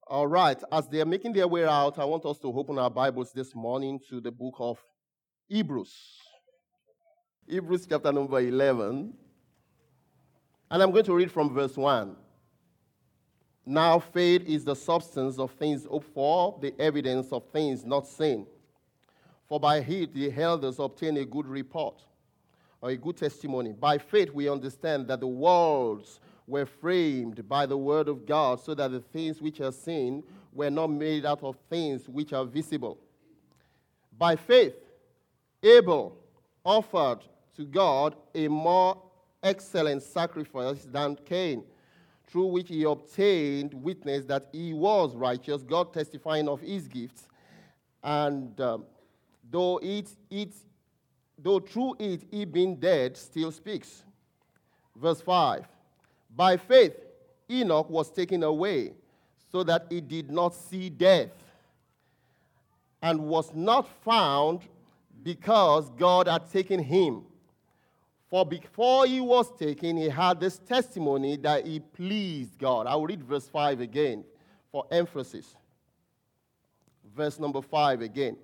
All right, as they are making their way out, I want us to open our Bibles this morning to the book of Hebrews. Hebrews chapter number 11. And I'm going to read from verse 1. Now faith is the substance of things hoped for, the evidence of things not seen. For by it the elders obtain a good report, or a good testimony. By faith we understand that the worlds were framed by the word of God, so that the things which are seen were not made out of things which are visible. By faith, Abel offered to God a more excellent sacrifice than Cain, through which he obtained witness that he was righteous, God testifying of his gifts, and though through it he being dead still speaks. Verse 5. By faith, Enoch was taken away, so that he did not see death, and was not found because God had taken him. For before he was taken, he had this testimony that he pleased God. I will read verse 5 again for emphasis. Verse number 5 again.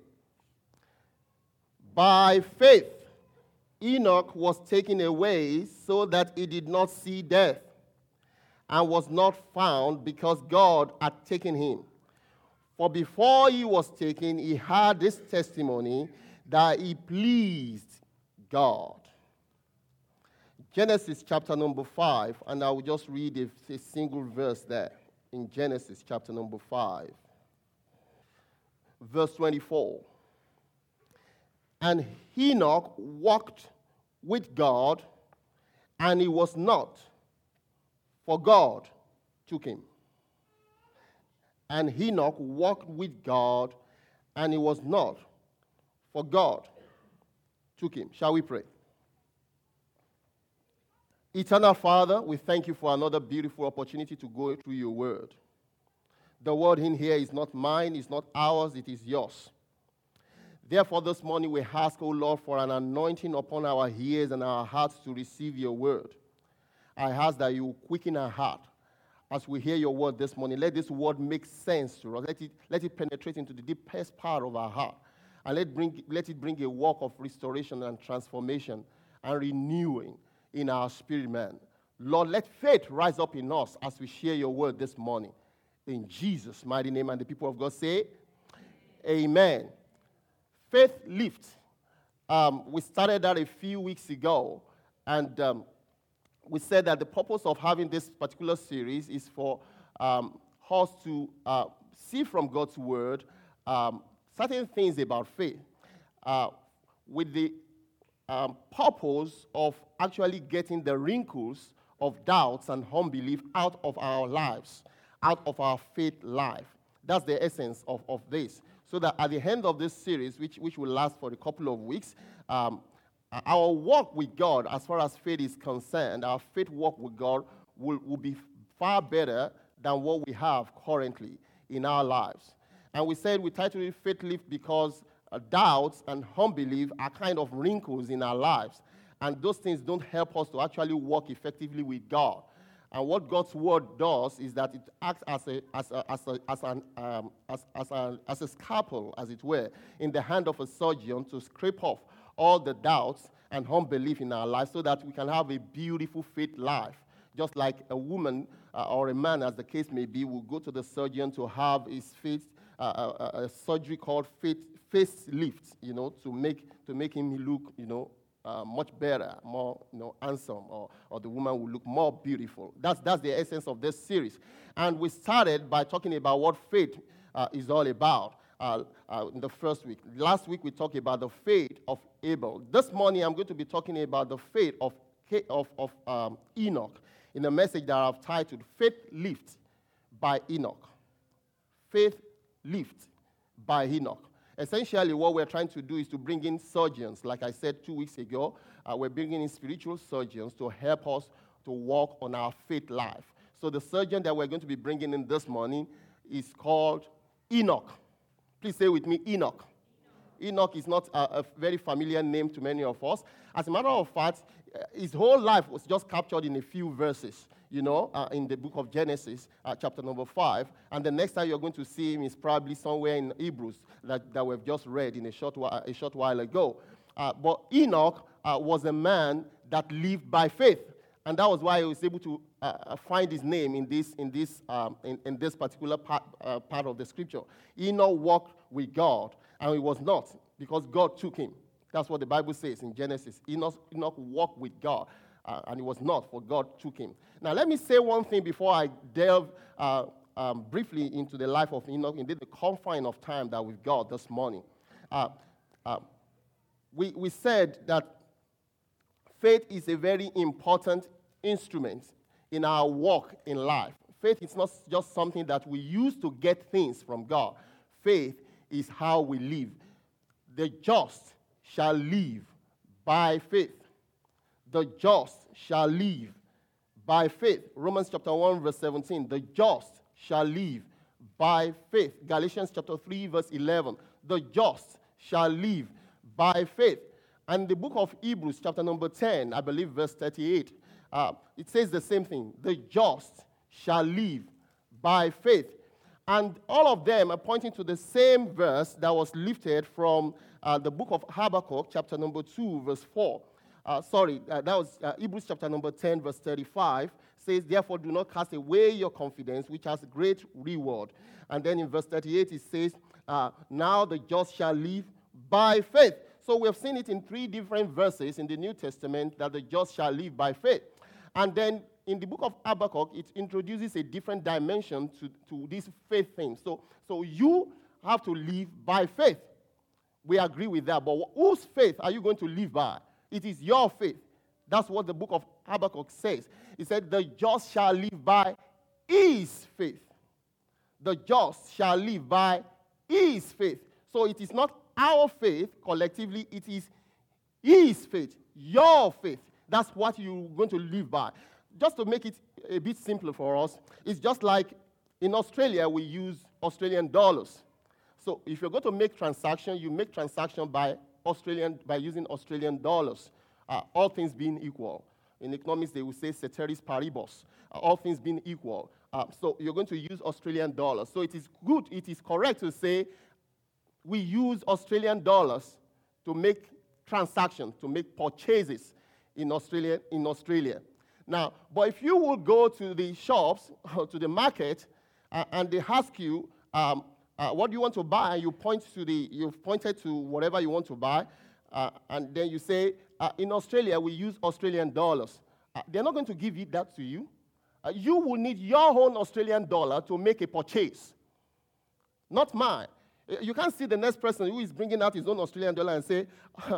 By faith, Enoch was taken away so that he did not see death, and was not found because God had taken him. For before he was taken, he had this testimony that he pleased God. Genesis chapter number 5, and I will just read a single verse there in Genesis chapter number 5. Verse 24. And Enoch walked with God, and he was not, for God took him. And Enoch walked with God, and he was not, for God took him. Shall we pray? Eternal Father, we thank you for another beautiful opportunity to go through your word. The word in here is not mine, it's not ours, it is yours. Therefore, this morning we ask, O Lord, for an anointing upon our ears and our hearts to receive your word. I ask that you quicken our heart as we hear your word this morning. Let this word make sense to us. Let it penetrate into the deepest part of our heart. And let it bring a work of restoration and transformation and renewing in our spirit, man. Lord, let faith rise up in us as we share your word this morning. In Jesus' mighty name, and the people of God say, Amen. Faith Lift. We started that a few weeks ago, and we said that the purpose of having this particular series is for us to see from God's word certain things about faith with the purpose of actually getting the wrinkles of doubts and unbelief out of our lives, out of our faith life. That's the essence of this. So that at the end of this series, which will last for a couple of weeks, our walk with God, as far as faith is concerned, our faith walk with God will be far better than what we have currently in our lives. And we said we titled it Faith Lift because doubts and unbelief are kind of wrinkles in our lives. And those things don't help us to actually walk effectively with God. And what God's word does is that it acts as a scalpel, as it were, in the hand of a surgeon to scrape off all the doubts and unbelief in our lives so that we can have a beautiful faith life. Just like a woman or a man, as the case may be, will go to the surgeon to have his faith, a surgery called facelift, to make him look, much better, more, handsome, or the woman will look more beautiful. That's the essence of this series. And we started by talking about what faith is all about in the first week. Last week we talked about the faith of Abel. This morning I'm going to be talking about the faith of Enoch in a message that I've titled Faith Lift by Enoch. Faith Lift by Enoch. Essentially, what we're trying to do is to bring in surgeons. Like I said 2 weeks ago, we're bringing in spiritual surgeons to help us to walk on our faith life. So the surgeon that we're going to be bringing in this morning is called Enoch. Please say with me, Enoch. Enoch is not a very familiar name to many of us. As a matter of fact, his whole life was just captured in a few verses. in the book of Genesis, chapter number 5. And the next time you're going to see him is probably somewhere in Hebrews that we've just read in a short while ago. But Enoch was a man that lived by faith. And that was why he was able to find his name in this particular part of the scripture. Enoch walked with God, and he was not, because God took him. That's what the Bible says in Genesis. Enoch walked with God, and he was not, for God took him. Now, let me say one thing before I delve briefly into the life of Enoch, indeed the confine of time that we've got this morning. We said that faith is a very important instrument in our walk in life. Faith is not just something that we use to get things from God. Faith is how we live. The just shall live by faith. The just shall live by faith. Romans chapter 1, verse 17. The just shall live by faith. Galatians chapter 3, verse 11. The just shall live by faith. And the book of Hebrews, chapter number 10, I believe verse 38, it says the same thing. The just shall live by faith. And all of them are pointing to the same verse that was lifted from the book of Habakkuk, chapter number 2, verse 4. That was Hebrews chapter number 10, verse 35. Says, therefore, do not cast away your confidence, which has great reward. And then in verse 38, it says, now the just shall live by faith. So we have seen it in 3 different verses in the New Testament that the just shall live by faith. And then in the book of Habakkuk, it introduces a different dimension to this faith thing. So you have to live by faith. We agree with that. But whose faith are you going to live by? It is your faith. That's what the book of Habakkuk says. It said, the just shall live by his faith. The just shall live by his faith. So it is not our faith collectively, it is his faith, your faith. That's what you're going to live by. Just to make it a bit simpler for us, it's just like in Australia, we use Australian dollars. So if you're going to make transaction, you make transaction by using Australian dollars, all things being equal. In economics, they will say ceteris paribus, all things being equal. So you're going to use Australian dollars. So it is good, it is correct to say we use Australian dollars to make transactions, to make purchases in Australia. Now, but if you will go to the shops, to the market, and they ask you, what do you want to buy? And you've pointed to whatever you want to buy, and then you say, in Australia, we use Australian dollars. They're not going to give that to you. You will need your own Australian dollar to make a purchase, not mine. You can't see the next person who is bringing out his own Australian dollar and say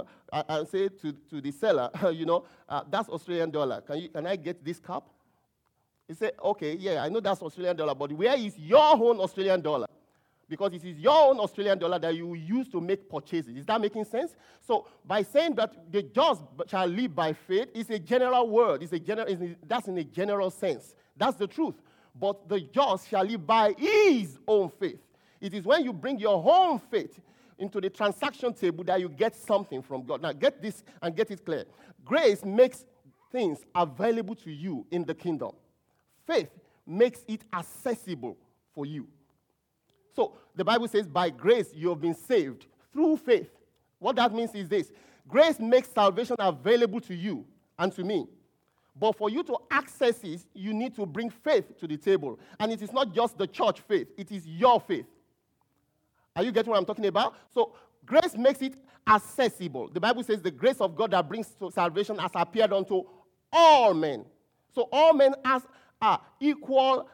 to the seller, that's Australian dollar. Can I get this cup? He said, okay, yeah, I know that's Australian dollar, but where is your own Australian dollar? Because it is your own Australian dollar that you use to make purchases. Is that making sense? So by saying that the just shall live by faith is a general word. That's in a general sense. That's the truth. But the just shall live by his own faith. It is when you bring your own faith into the transaction table that you get something from God. Now, get this and get it clear. Grace makes things available to you in the kingdom. Faith makes it accessible for you. So, the Bible says, by grace you have been saved through faith. What that means is this. Grace makes salvation available to you and to me. But for you to access it, you need to bring faith to the table. And it is not just the church faith. It is your faith. Are you getting what I'm talking about? So grace makes it accessible. The Bible says the grace of God that brings to salvation has appeared unto all men. So all men has equal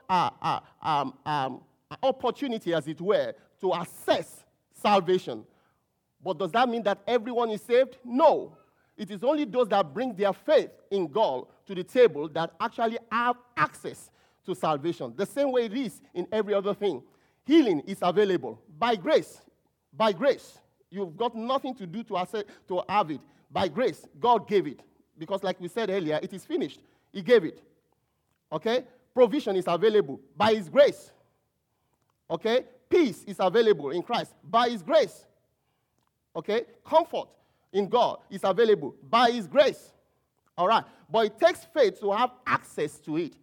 opportunity, as it were, to access salvation. But does that mean that everyone is saved? No. It is only those that bring their faith in God to the table that actually have access to salvation. The same way it is in every other thing. Healing is available by grace. By grace. You've got nothing to do to have it. By grace, God gave it. Because like we said earlier, it is finished. He gave it. Okay? Provision is available by his grace. Okay? Peace is available in Christ by his grace. Okay? Comfort in God is available by his grace. All right? But it takes faith to have access to it.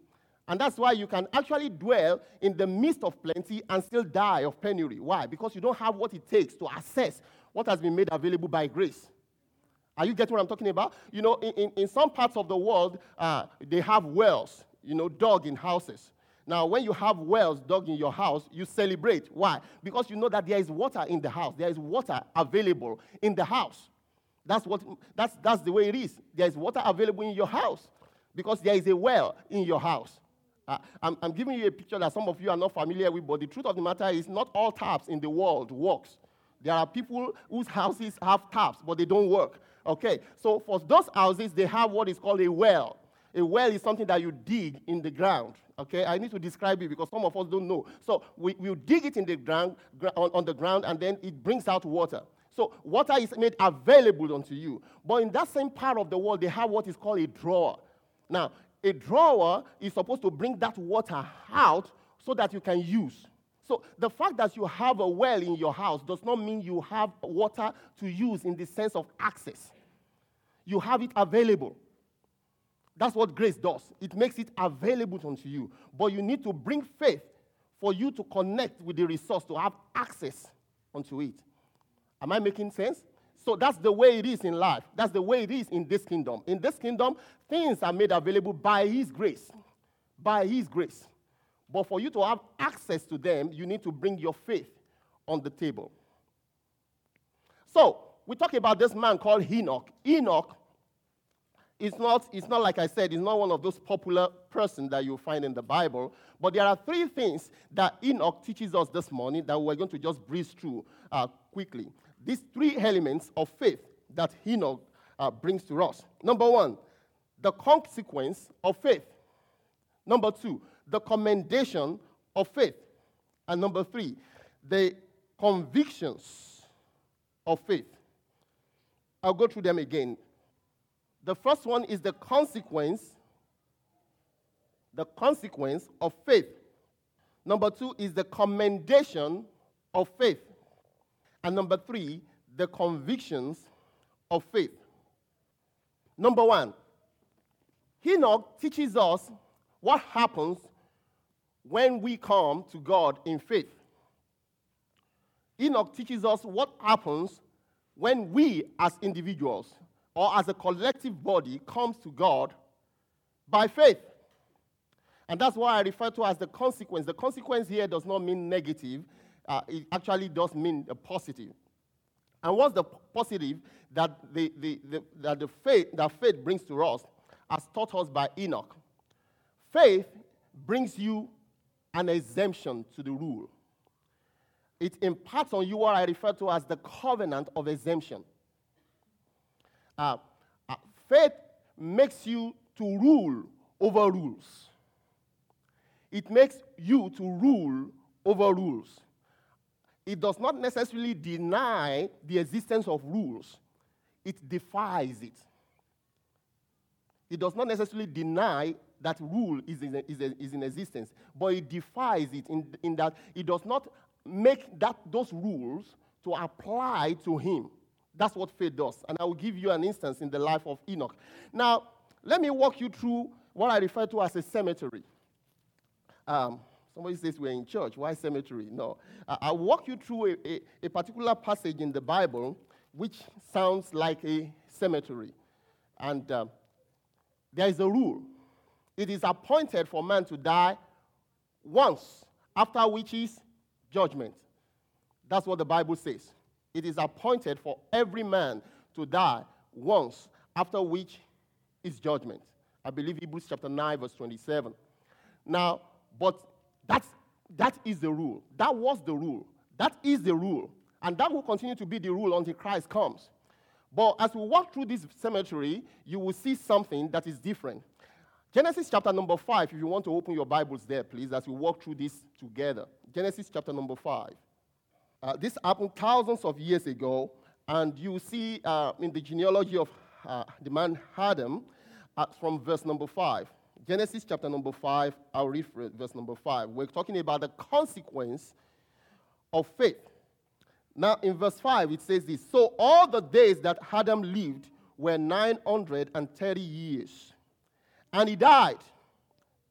And that's why you can actually dwell in the midst of plenty and still die of penury. Why? Because you don't have what it takes to access what has been made available by grace. Are you getting what I'm talking about? You know, in some parts of the world, they have wells, dug in houses. Now, when you have wells dug in your house, you celebrate. Why? Because you know that there is water in the house. There is water available in the house. That's the way it is. There is water available in your house because there is a well in your house. I'm giving you a picture that some of you are not familiar with, but the truth of the matter is not all taps in the world works. There are people whose houses have taps, but they don't work. Okay, so for those houses, they have what is called a well. A well is something that you dig in the ground. Okay, I need to describe it because some of us don't know. So we dig it in the ground, on the ground, and then it brings out water. So water is made available unto you. But in that same part of the world, they have what is called a drawer. Now, a drawer is supposed to bring that water out so that you can use. So the fact that you have a well in your house does not mean you have water to use in the sense of access. You have it available. That's what grace does. It makes it available unto you. But you need to bring faith for you to connect with the resource to have access unto it. Am I making sense? So that's the way it is in life. That's the way it is in this kingdom. In this kingdom, things are made available by His grace. By His grace. But for you to have access to them, you need to bring your faith on the table. So, we talk about this man called Enoch. Enoch is not like I said, he's not one of those popular persons that you'll find in the Bible. But there are three things that Enoch teaches us this morning that we're going to just breeze through quickly. These three elements of faith that Enoch brings to us. Number one, the consequence of faith. Number two, the commendation of faith. And number three, the convictions of faith. I'll go through them again. The first one is the consequence of faith. Number two is the commendation of faith. And number three, the convictions of faith. Number one, Enoch teaches us what happens when we come to God in faith. Enoch teaches us what happens when we as individuals or as a collective body comes to God by faith. And that's why I refer to as the consequence. The consequence here does not mean negative. It actually does mean a positive. And what's the positive that faith brings to us, as taught us by Enoch? Faith brings you an exemption to the rule. It imparts on you what I refer to as the covenant of exemption. Faith makes you to rule over rules. It makes you to rule over rules. It does not necessarily deny the existence of rules. It defies it. It does not necessarily deny that rule is in existence, but it defies it in that it does not make those rules to apply to him. That's what faith does. And I will give you an instance in the life of Enoch. Now, let me walk you through what I refer to as a cemetery. Somebody says we're in church. Why cemetery? No. I'll walk you through a particular passage in the Bible which sounds like a cemetery. And there is a rule. It is appointed for man to die once, after which is judgment. That's what the Bible says. It is appointed for every man to die once, after which is judgment. I believe Hebrews chapter 9, verse 27. Now, but that is the rule. That was the rule. That is the rule. And that will continue to be the rule until Christ comes. But as we walk through this cemetery, you will see something that is different. Genesis chapter number 5, if you want to open your Bibles there, please, as we walk through this together. Genesis chapter number 5. This happened thousands of years ago, and you see in the genealogy of the man Adam from verse number 5. Genesis chapter number 5, I'll read verse number 5. We're talking about the consequence of faith. Now, in verse 5, it says this: So all the days that Adam lived were 930 years, and he died.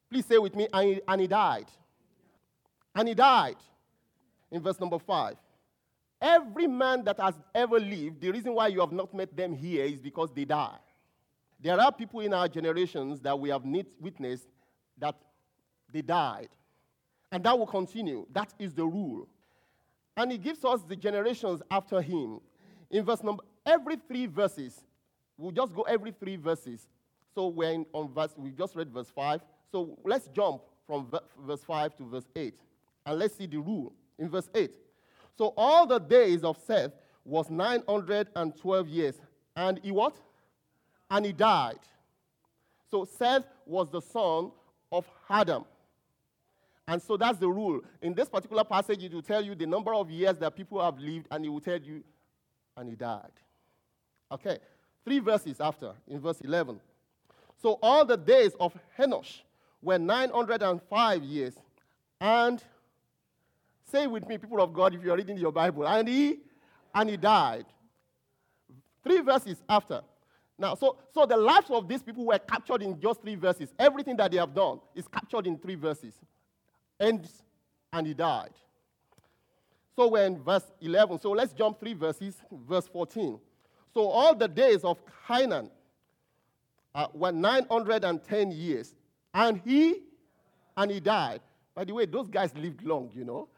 Please say with me, and he died. And he died. In verse number 5. Every man that has ever lived, the reason why you have not met them here is because they die. There are people in our generations that we have witnessed that they died. And that will continue. That is the rule. And he gives us the generations after him. In verse number, every 3 verses, we'll just go every 3 verses. So we just read verse 5. So let's jump from verse 5 to verse 8. And let's see the rule. In verse 8. So all the days of Seth was 912 years. And he what? And he died. So Seth was the son of Adam. And so that's the rule. In this particular passage, it will tell you the number of years that people have lived, and it will tell you, and he died. Okay, 3 verses after, in verse 11. So all the days of Henosh were 905 years. And, say with me, people of God, if you are reading your Bible, and he died. 3 verses after. Now, so the lives of these people were captured in just 3 verses. Everything that they have done is captured in 3 verses. And he died. So we're in verse 11. So let's jump 3 verses, verse 14. So all the days of Cainan were 910 years. And he died. By the way, those guys lived long, you know.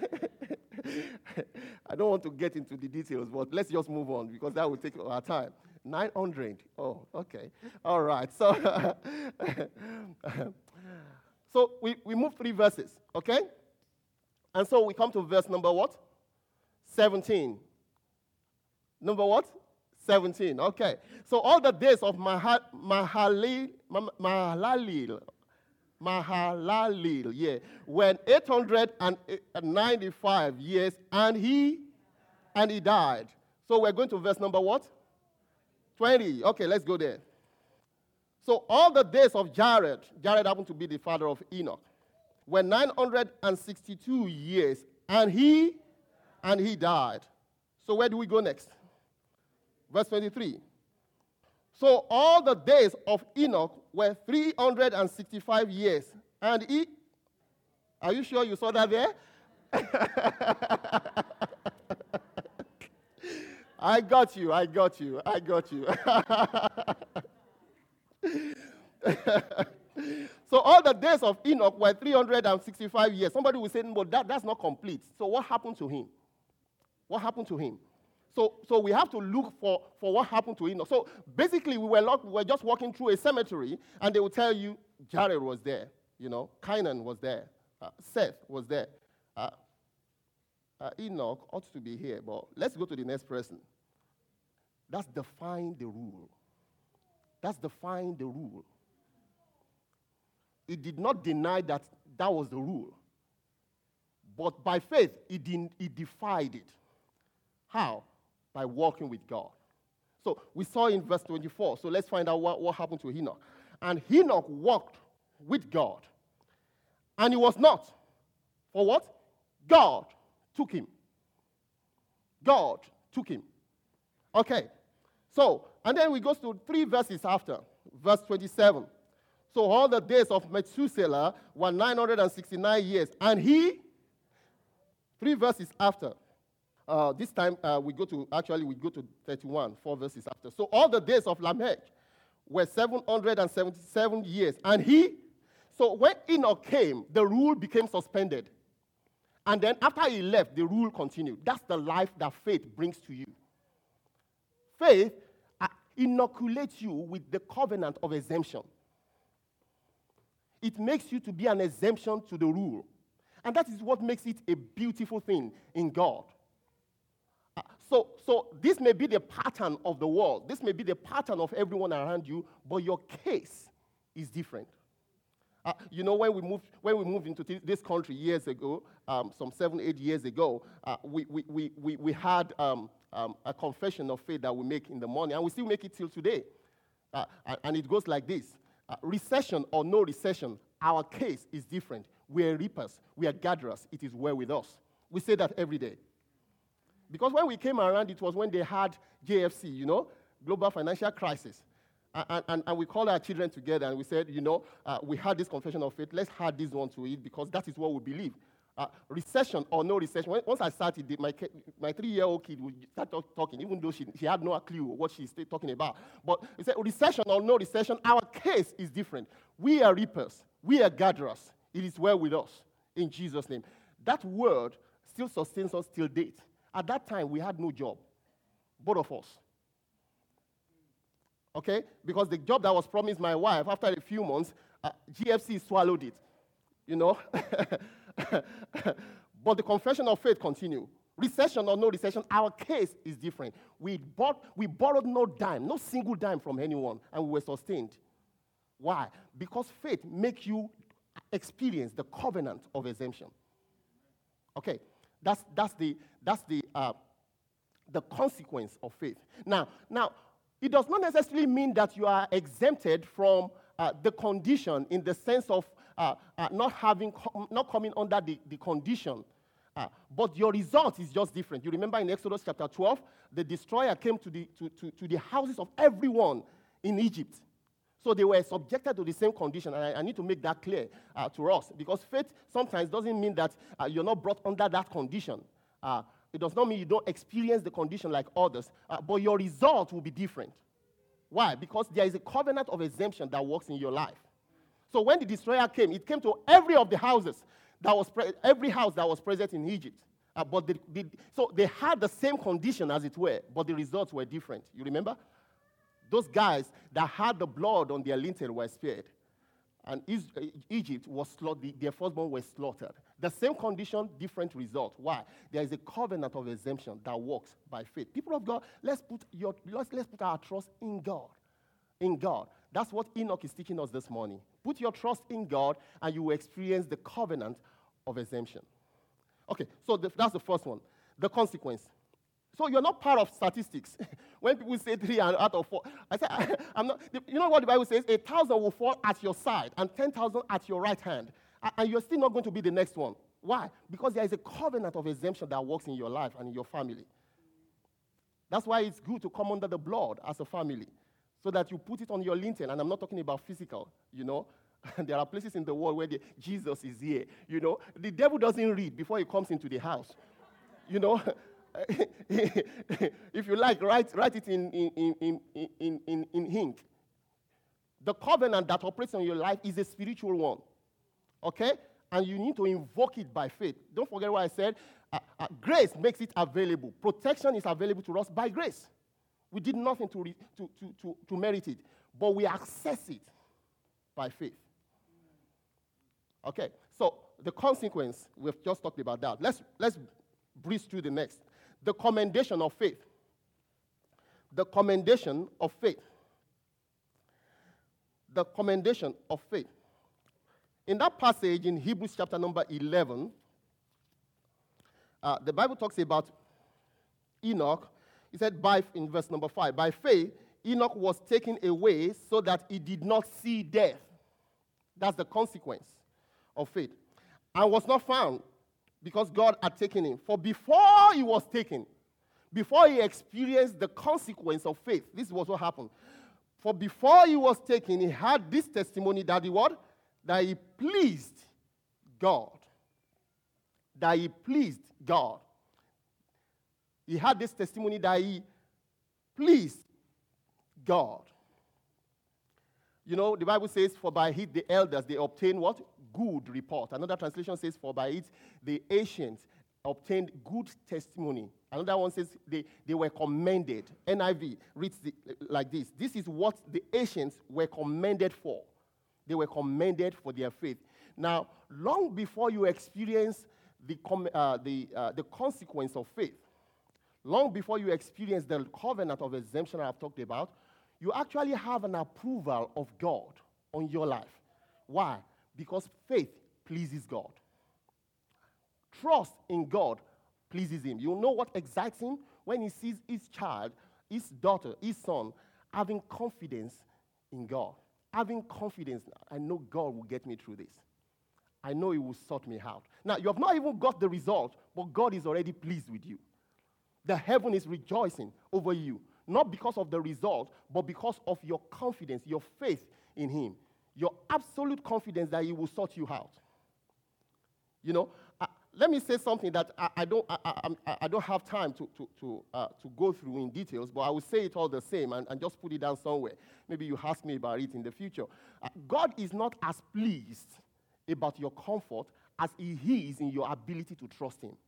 I don't want to get into the details, but let's just move on because that will take our time. 900. Oh, okay. All right. So, so we move 3 verses, okay? And so we come to verse number what? 17. Number what? 17. Okay. So all the days of Mahalalel, yeah, when 895 years, and he died. So we're going to verse number what? 20. Okay, let's go there. So all the days of Jared happened to be the father of Enoch, were 962 years, and he died. So where do we go next? Verse 23. So all the days of Enoch were 365 years, and he... Are you sure you saw that there? I got you. So all the days of Enoch were 365 years. Somebody will say, but that's not complete. So what happened to him? What happened to him? So we have to look for what happened to Enoch. So basically, we were just walking through a cemetery, and they will tell you Jared was there, you know, Cainan was there, Seth was there. Enoch ought to be here, but let's go to the next person. That's define the rule. It did not deny that was the rule. But by faith, it defied it. How? By walking with God. So we saw in verse 24. So let's find out what happened to Enoch. And Enoch walked with God. And he was not. For what? God took him. God took him. Okay. So, and then we go to 3 verses after. Verse 27. So all the days of Methuselah were 969 years. And he, 3 verses after. This time we go to 31, 4 verses after. So all the days of Lamech were 777 years. And so when Enoch came, the rule became suspended. And then after he left, the rule continued. That's the life that faith brings to you. Faith inoculates you with the covenant of exemption. It makes you to be an exemption to the rule. And that is what makes it a beautiful thing in God. So this may be the pattern of the world. This may be the pattern of everyone around you, but your case is different. You know, when we moved into this country years ago, some 7-8 years ago, we had a confession of faith that we make in the morning, and we still make it till today. And it goes like this. Recession or no recession, our case is different. We are reapers. We are gatherers. It is well with us. We say that every day. Because when we came around, it was when they had JFC, you know, global financial crisis. And we called our children together and we said, we had this confession of faith. Let's add this one to it because that is what we believe. Recession or no recession. Once I started, my 3-year-old kid would start talking, even though she had no clue what she's talking about. But he said, recession or no recession, our case is different. We are reapers. We are gatherers. It is well with us in Jesus' name. That word still sustains us till date. At that time, we had no job, both of us. Okay? Because the job that was promised my wife, after a few months, GFC swallowed it. But the confession of faith continued. Recession or no recession, our case is different. We borrowed no dime, no single dime from anyone, and we were sustained. Why? Because faith makes you experience the covenant of exemption. Okay, that's the consequence of faith. Now, it does not necessarily mean that you are exempted from the condition in the sense of not coming under the condition. But your result is just different. You remember in Exodus chapter 12, the destroyer came to the houses of everyone in Egypt. So they were subjected to the same condition. And I need to make that clear to us. Because faith sometimes doesn't mean that you're not brought under that condition. It does not mean you don't experience the condition like others. But your result will be different. Why? Because there is a covenant of exemption that works in your life. So when the destroyer came, it came to every of the houses. Every house that was present in Egypt. So they had the same condition as it were, but the results were different. You remember? Those guys that had the blood on their lintel were spared. And Egypt was slaughtered, their firstborn were slaughtered. The same condition, different result. Why? There is a covenant of exemption that works by faith. People of God, let's put our trust in God. In God. That's what Enoch is teaching us this morning. Put your trust in God, and you will experience the covenant of exemption. Okay, so that's the first one. The consequence. So you're not part of statistics. When people say 3 out of 4, I say, I'm not. You know what the Bible says? 1,000 will fall at your side and 10,000 at your right hand. And you're still not going to be the next one. Why? Because there is a covenant of exemption that works in your life and in your family. That's why it's good to come under the blood as a family, so that you put it on your lintel. And I'm not talking about physical, There are places in the world where Jesus is here, The devil doesn't read before he comes into the house, If you like, write it in ink. The covenant that operates on your life is a spiritual one, okay? And you need to invoke it by faith. Don't forget what I said. Grace makes it available. Protection is available to us by grace. We did nothing to merit it, but we access it by faith. Okay, so the consequence, we've just talked about that. Let's breeze through the next. The commendation of faith. The commendation of faith. The commendation of faith. In that passage in Hebrews chapter number 11, the Bible talks about Enoch. It said, in verse number 5, by faith, Enoch was taken away so that he did not see death. That's the consequence of faith. And was not found because God had taken him. For before he was taken, before he experienced the consequence of faith, this was what happened. For before he was taken, he had this testimony that he what? That he pleased God. That he pleased God. He had this testimony that he pleased God. The Bible says, for by it the elders, they obtained what? Good report. Another translation says, for by it the ancients obtained good testimony. Another one says, they were commended. NIV reads like this. This is what the ancients were commended for. They were commended for their faith. Now, long before you experience the consequence of faith, long before you experience the covenant of exemption I've talked about, you actually have an approval of God on your life. Why? Because faith pleases God. Trust in God pleases him. You know what excites him? When he sees his child, his daughter, his son, having confidence in God. Having confidence, I know God will get me through this. I know he will sort me out. Now, you have not even got the result, but God is already pleased with you. The heaven is rejoicing over you. not because of the result, but because of your confidence, your faith in him, your absolute confidence that he will sort you out. You know, let me say something that I don't have time to go through in details, but I will say it all the same and just put it down somewhere. Maybe you ask me about it in the future. God is not as pleased about your comfort as he is in your ability to trust him.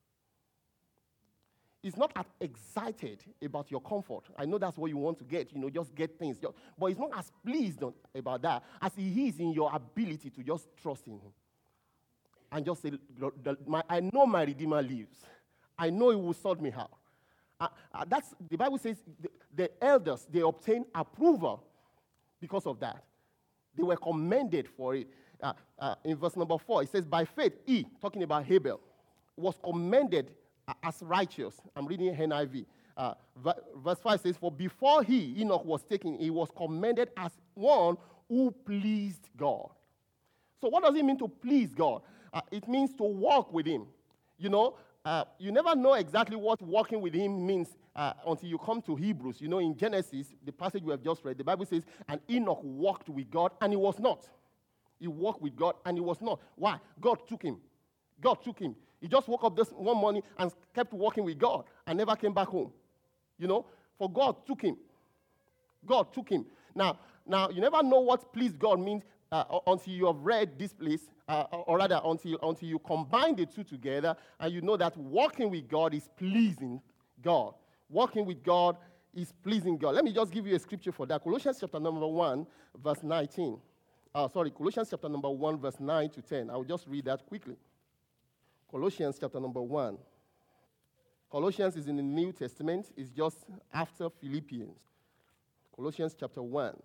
He's not as excited about your comfort. I know that's what you want to get, just get things. But he's not as pleased about that as he is in your ability to just trust in him. And just say, I know my Redeemer lives. I know he will sort me out. That's the Bible says the elders, they obtained approval because of that. They were commended for it. In verse number 4, it says, by faith, he, talking about Abel, was commended as righteous. I'm reading NIV. Verse 5 says, for before Enoch was taken, he was commended as one who pleased God. So what does it mean to please God? It means to walk with him. You never know exactly what walking with him means until you come to Hebrews. In Genesis, the passage we have just read, the Bible says, and Enoch walked with God, and he was not. He walked with God, and he was not. Why? God took him. God took him. He just woke up this one morning and kept walking with God and never came back home. For God took him. God took him. Now, you never know what please God means until you have read this place, or rather until you combine the two together and you know that walking with God is pleasing God. Walking with God is pleasing God. Let me just give you a scripture for that. Colossians chapter number 1, verse 19. Colossians chapter number 1, verse 9 to 10. I will just read that quickly. Colossians chapter number 1. Colossians is in the New Testament. It's just after Philippians. Colossians chapter 1,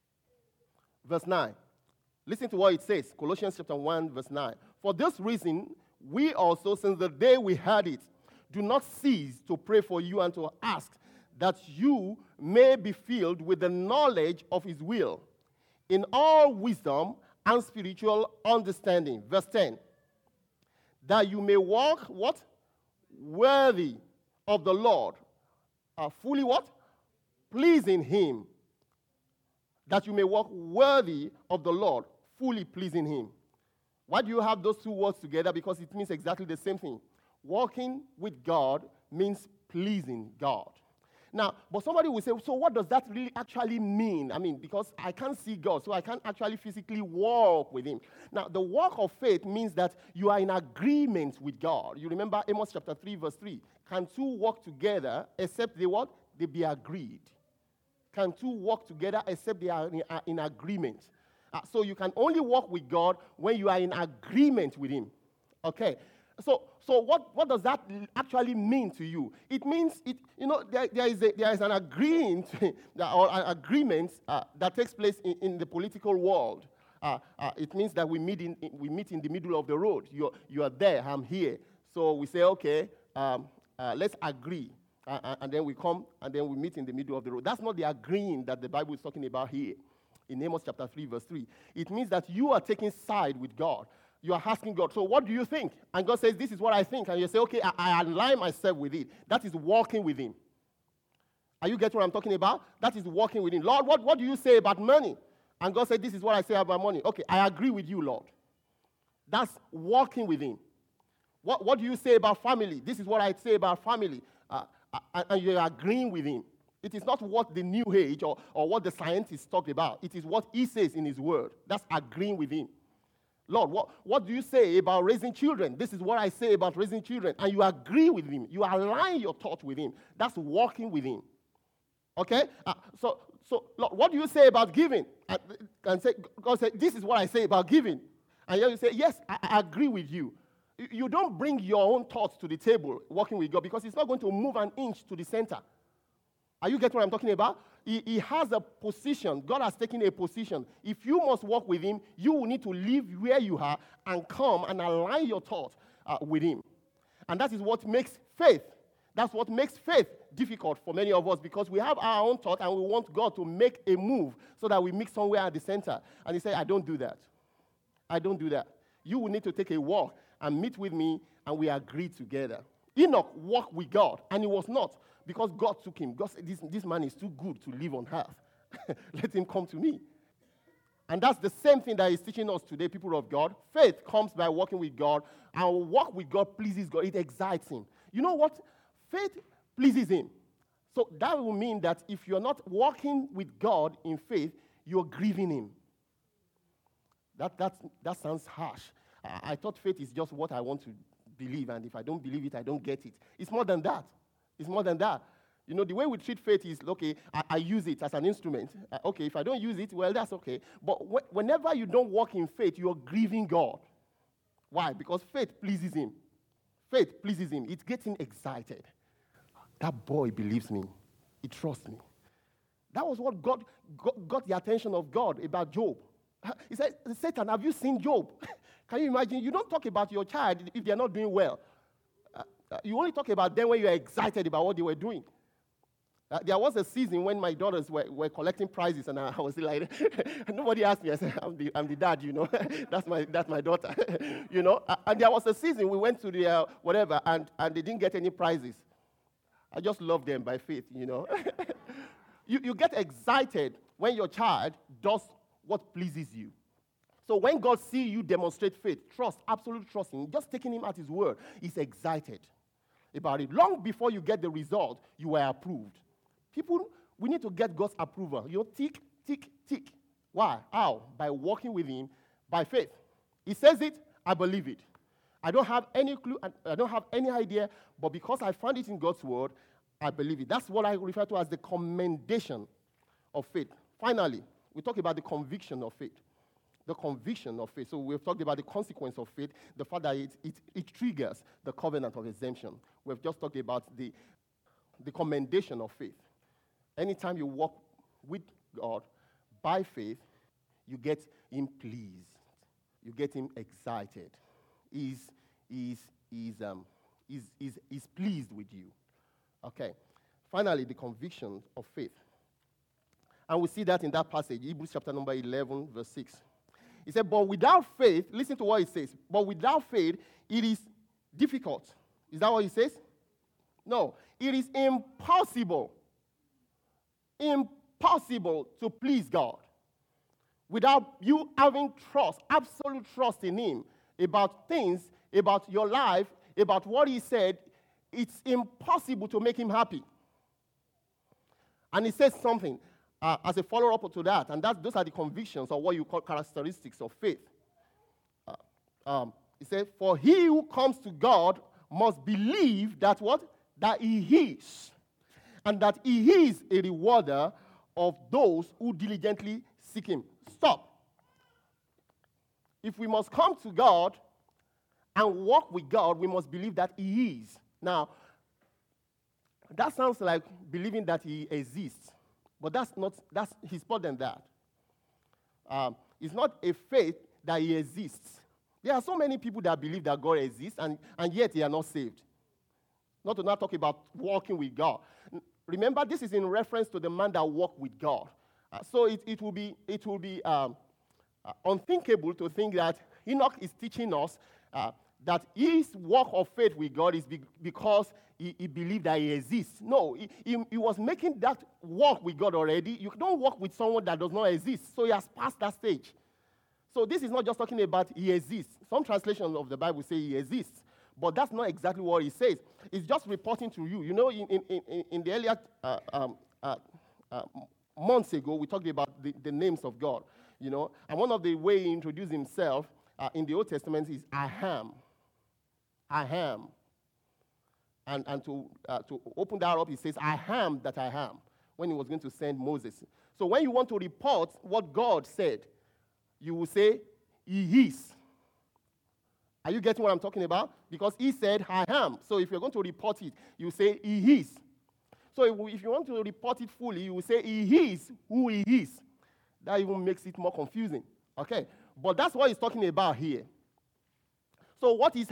verse 9. Listen to what it says. Colossians chapter 1, verse 9. For this reason, we also, since the day we heard it, do not cease to pray for you and to ask that you may be filled with the knowledge of his will, in all wisdom and spiritual understanding. Verse 10. That you may walk, what? Worthy of the Lord. Fully what? Pleasing him. That you may walk worthy of the Lord, fully pleasing him. Why do you have those two words together? Because it means exactly the same thing. Walking with God means pleasing God. Now, but somebody will say, so what does that really actually mean? Because I can't see God, so I can't actually physically walk with him. Now, the walk of faith means that you are in agreement with God. You remember Amos chapter 3, verse 3. Can two walk together except they what? They be agreed. Can two walk together except they are in agreement? So you can only walk with God when you are in agreement with him. Okay. So what does that actually mean to you? It means there is an agreement or an agreement that takes place in the political world. It means that we meet in the middle of the road. You are there, I'm here. So we say, okay, let's agree. And then we come and then we meet in the middle of the road. That's not the agreeing that the Bible is talking about here in Amos chapter 3, verse 3. It means that you are taking side with God. You are asking God, so what do you think? And God says, this is what I think. And you say, okay, I align myself with it. That is walking with him. Are you getting what I'm talking about? That is walking with him. Lord, what do you say about money? And God said, this is what I say about money. Okay, I agree with you, Lord. That's walking with him. What do you say about family? This is what I say about family. And you're agreeing with him. It is not what the New Age or what the scientists talk about. It is what he says in his word. That's agreeing with him. Lord, what do you say about raising children? This is what I say about raising children. And you agree with him. You align your thought with him. That's walking with him. Okay? So Lord, what do you say about giving? And God said, this is what I say about giving. And you say, yes, I agree with you. You don't bring your own thoughts to the table working with God because it's not going to move an inch to the center. Are you getting what I'm talking about? He has a position. God has taken a position. If you must walk with him, you will need to leave where you are and come and align your thoughts with him. And that is what makes faith. That's what makes faith difficult for many of us because we have our own thought and we want God to make a move so that we meet somewhere at the center. And he said, I don't do that. I don't do that. You will need to take a walk and meet with me and we agree together. Enoch walked with God, and he was not, because God took him. God said, this man is too good to live on earth. Let him come to me. And that's the same thing that he's teaching us today, people of God. Faith comes by walking with God, and walk with God pleases God. It excites him. You know what? Faith pleases him. So that will mean that if you're not walking with God in faith, you're grieving him. That sounds harsh. I thought faith is just what I want to believe, and if I don't believe it, I don't get it. It's more than that. It's more than that. You know, the way we treat faith is, okay, I use it as an instrument. Okay, if I don't use it, well, that's okay. But whenever you don't walk in faith, you're grieving God. Why? Because faith pleases him. Faith pleases him. It gets him excited. That boy believes me. He trusts me. That was what got the attention of God about Job. He said, Satan, have you seen Job? Can you imagine? You don't talk about your child if they're not doing well. You only talk about them when you're excited about what they were doing. There was a season when my daughters were collecting prizes, and I was like, nobody asked me. I said, I'm the dad, you know. that's my daughter, you know. And there was a season we went to the whatever, and they didn't get any prizes. I just love them by faith, you know. You get excited when your child does what pleases you. So when God sees you demonstrate faith, trust, absolute trust in him, just taking him at his word, he's excited about it. Long before you get the result, you were approved. People, we need to get God's approval. You know, tick, tick, tick. Why? How? By walking with him by faith. He says it, I believe it. I don't have any clue, I don't have any idea, but because I found it in God's word, I believe it. That's what I refer to as the commendation of faith. Finally, we talk about the conviction of faith. The conviction of faith. So we've talked about the consequence of faith, the fact that it triggers the covenant of exemption. We've just talked about the commendation of faith. Anytime you walk with God by faith, you get him pleased. You get him excited. He's pleased with you. Okay. Finally, the conviction of faith. And we see that in that passage, Hebrews chapter number 11, verse 6. He said, but without faith, listen to what it says, but without faith, it is difficult. Is that what he says? No. It is impossible to please God without you having trust, absolute trust in him about things, about your life, about what he said. It's impossible to make him happy. And he says something as a follow-up to that, and those are the convictions or what you call characteristics of faith. He said, for he who comes to God must believe that what? That he is. And that he is a rewarder of those who diligently seek him. Stop. If we must come to God and walk with God, we must believe that he is. Now, that sounds like believing that he exists. But he's more than that. It's not a faith that he exists. There are so many people that believe that God exists, and yet they are not saved. Not to not talk about walking with God. Remember, this is in reference to the man that walked with God. So it will be unthinkable to think that Enoch is teaching us that his walk of faith with God is because he believed that he exists. No, he was making that walk with God already. You don't walk with someone that does not exist. So he has passed that stage. So this is not just talking about he exists. Some translations of the Bible say he exists. But that's not exactly what he says. It's just reporting to you. You know, in the earlier months ago, we talked about the names of God. You know, and one of the ways he introduced himself in the Old Testament is I am. I am. And to open that up, he says, I am that I am, when he was going to send Moses. So when you want to report what God said, you will say, he is. Are you getting what I'm talking about? Because he said, I am. So if you're going to report it, you say, he is. So if you want to report it fully, you will say, he is who he is. That even makes it more confusing. Okay? But that's what he's talking about here. So when he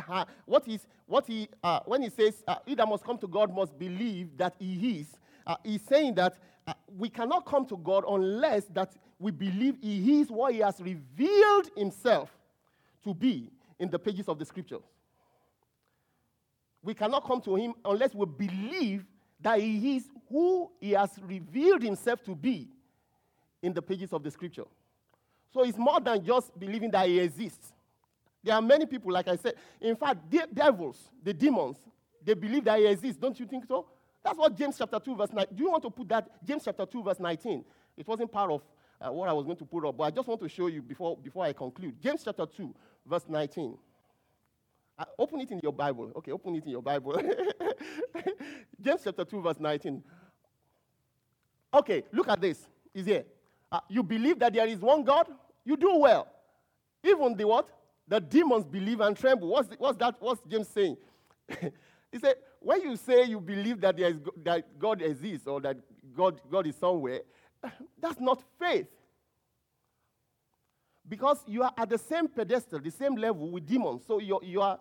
says, he that must come to God must believe that he is, he's saying that we cannot come to God unless that we believe he is what he has revealed himself to be in the pages of the scriptures. We cannot come to him unless we believe that he is who he has revealed himself to be in the pages of the scripture. So it's more than just believing that he exists. There are many people, like I said, in fact, devils, the demons, they believe that he exists. Don't you think so? That's what James chapter 2 verse 9. Do you want to put that? James chapter 2 verse 19. It wasn't part of what I was going to put up, but I just want to show you before I conclude. James chapter 2 verse 19. Open it in your Bible. Okay, open it in your Bible. James chapter 2 verse 19. Okay, look at this. Is here. You believe that there is one God? You do well. Even the what? The demons believe and tremble. What's James saying? He said, when you say you believe that that God exists or that God is somewhere, that's not faith. Because you are at the same pedestal, the same level with demons. So you are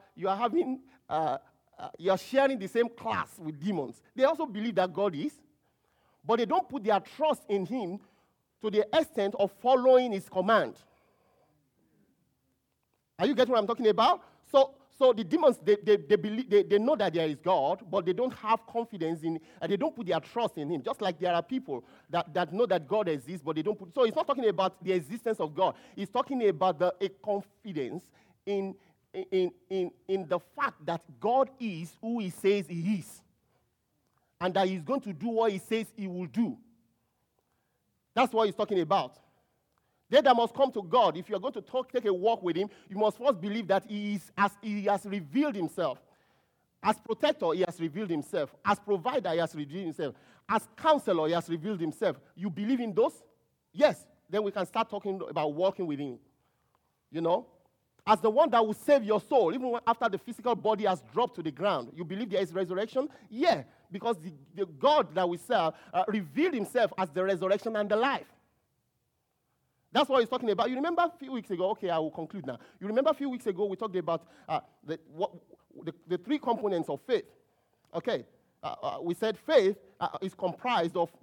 sharing the same class with demons. They also believe that God is, but they don't put their trust in him to the extent of following his command. Are you getting what I'm talking about? So the demons, they believe, they know that there is God, but they don't have confidence in, and they don't put their trust in him. Just like there are people that know that God exists, but they don't put. So it's not talking about the existence of God. It's talking about a confidence in the fact that God is who he says he is, and that he's going to do what he says he will do. That's what he's talking about. They that must come to God, if you're going to take a walk with him, you must first believe that he has revealed himself. As protector, he has revealed himself. As provider, he has revealed himself. As counselor, he has revealed himself. You believe in those? Yes. Then we can start talking about walking with him. You know? As the one that will save your soul, even after the physical body has dropped to the ground. You believe there is resurrection? Yeah. Because the God that we serve revealed himself as the resurrection and the life. That's what he's talking about. You remember a few weeks ago, okay, I will conclude now. You remember a few weeks ago we talked about the three components of faith. Okay, we said faith is comprised of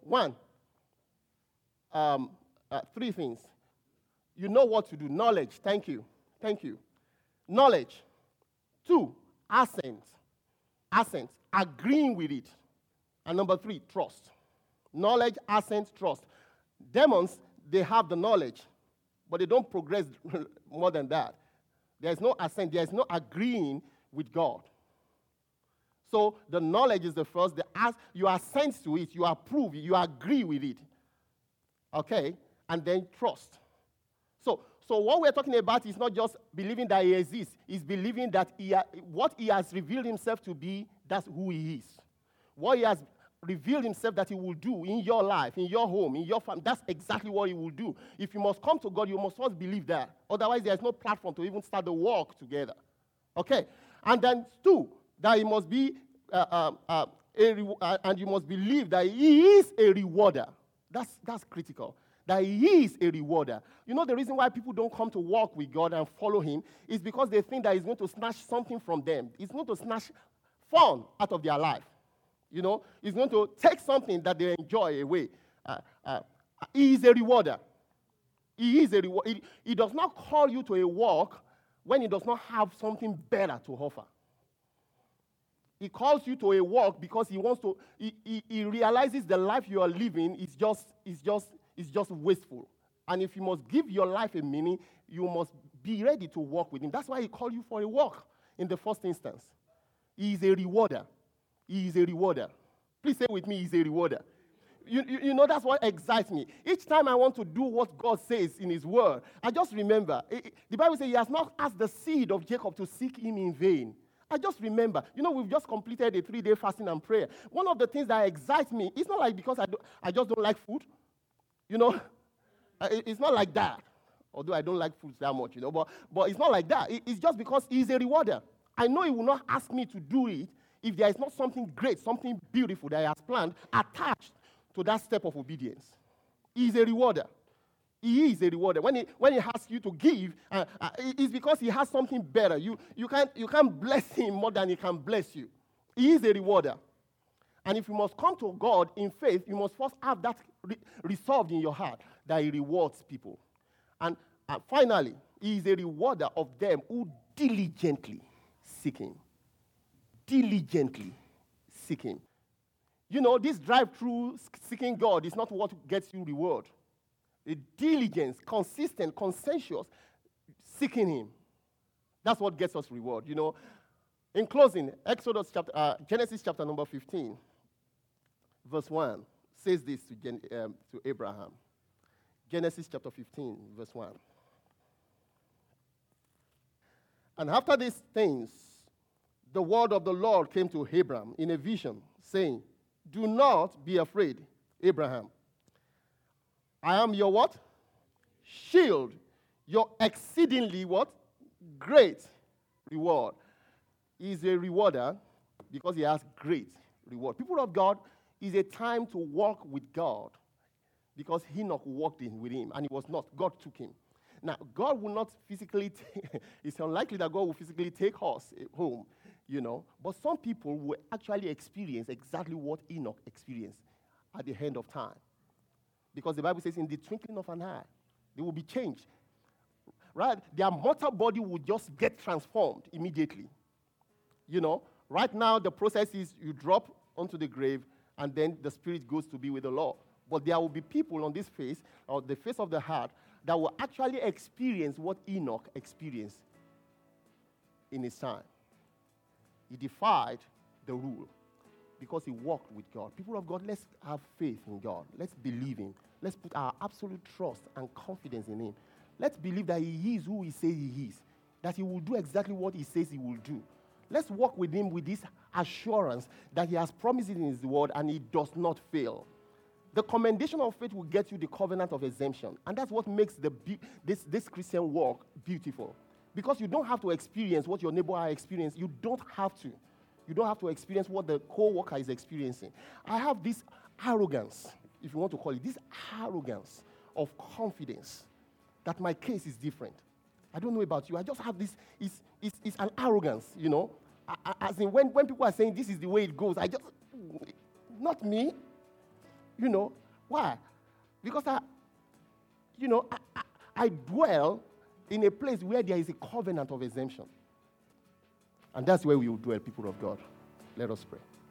three things. You know what to do. Knowledge, thank you. Knowledge. 2, assent, agreeing with it. And number 3, trust. Knowledge, assent, trust. Demons, they have the knowledge, but they don't progress more than that. There's no assent. There's no agreeing with God. So the knowledge is the first. You assent to it. You approve. You agree with it. Okay? And then trust. So what we're talking about is not just believing that he exists. It's believing that what he has revealed himself to be, that's who he is. What he has revealed himself that he will do in your life, in your home, in your family, that's exactly what he will do. If you must come to God, you must first believe that. Otherwise, there's no platform to even start the walk together. Okay? And then 2, that he must be, and you must believe that he is a rewarder. That's critical. That he is a rewarder. You know the reason why people don't come to walk with God and follow him is because they think that he's going to snatch something from them. He's going to snatch fun out of their life. You know, he's going to take something that they enjoy away. He is a rewarder. He is a rewarder. He does not call you to a walk when he does not have something better to offer. He calls you to a walk because he wants to. He realizes the life you are living is just wasteful. And if you must give your life a meaning, you must be ready to walk with him. That's why he called you for a walk in the first instance. He is a rewarder. He is a rewarder. Please say with me, he's a rewarder. You know, that's what excites me. Each time I want to do what God says in his word, I just remember. The Bible says he has not asked the seed of Jacob to seek him in vain. I just remember. You know, we've just completed a 3-day fasting and prayer. One of the things that excites me, it's not like because I just don't like food. You know, it's not like that. Although I don't like food that much, you know, but it's not like that. It's just because he's a rewarder. I know he will not ask me to do it if there is not something great, something beautiful that he has planned attached to that step of obedience. He is a rewarder. He is a rewarder. When he asks you to give, it's because he has something better. You can't bless him more than he can bless you. He is a rewarder. And if you must come to God in faith, you must first have that resolved in your heart that he rewards people. And finally, he is a rewarder of them who diligently seek him. diligently seek him. You know, this drive through seeking God is not what gets you reward. A diligence, consistent, conscientious seeking him. That's what gets us reward, you know. In closing, Genesis chapter number 15, verse 1, says this to Abraham. Genesis chapter 15, verse 1. And after these things, the word of the Lord came to Abram in a vision, saying, do not be afraid, Abraham. I am your what? Shield. Your exceedingly what? Great reward. He is a rewarder because he has great reward. People of God, is a time to walk with God because Enoch walked in with him and he was not. God took him. Now, God will not physically it's unlikely that God will physically take us home, you know. But some people will actually experience exactly what Enoch experienced at the end of time. Because the Bible says in the twinkling of an eye, they will be changed. Right? Their mortal body will just get transformed immediately. You know, right now the process is you drop onto the grave and then the spirit goes to be with the Lord. But there will be people on this face, or the face of the heart, that will actually experience what Enoch experienced in his time. He defied the rule because he walked with God. People of God, let's have faith in God. Let's believe him. Let's put our absolute trust and confidence in him. Let's believe that he is who he says he is, that he will do exactly what he says he will do. Let's walk with him with this assurance that he has promised it in his word and he does not fail. The commendation of faith will get you the covenant of exemption. And that's what makes this Christian walk beautiful. Because you don't have to experience what your neighbor has experienced. You don't have to. You don't have to experience what the co-worker is experiencing. I have this arrogance, if you want to call it, this arrogance of confidence that my case is different. I don't know about you. I just have this, it's an arrogance, you know. As in when people are saying this is the way it goes, I just, not me. You know, why? Because I dwell in a place where there is a covenant of exemption. And that's where we will dwell, people of God. Let us pray.